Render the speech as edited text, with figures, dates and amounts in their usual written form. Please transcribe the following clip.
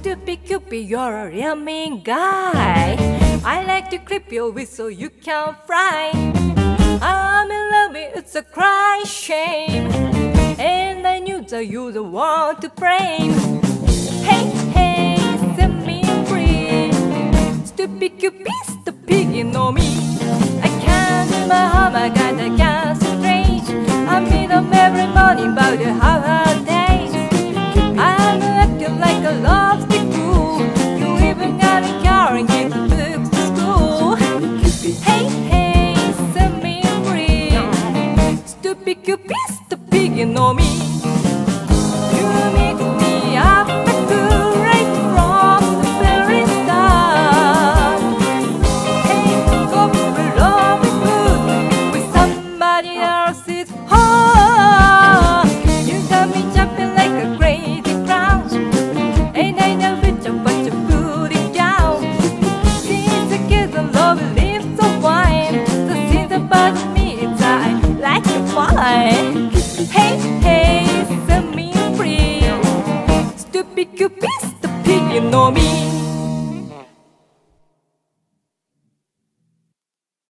stupid Cupid, you're a real mean guy. I like to clip your whistle, you can fly. I'm in love, it's a crying shame, and I knew that you're the one to blame. Hey, hey, set me free. Stupid Cupid, the pig, you know me. I can't do my harm, I gotta concentrate. I meet up every morning about the hard days. I'm acting like a lobster fool. You even got a car and get the books to school. Hey, hey, set me free. Stupid Cupid, the pig, you know me. You mix me up right from the very start. Hey, go love is good with somebody else's heart. You got me jumping like a crazy clown, and I know which one but you put it down. Since the kids of love lives so wine, the things about me is I like to fly. Hey, hey, set me free. Stupid Cupid, the pig, you know me.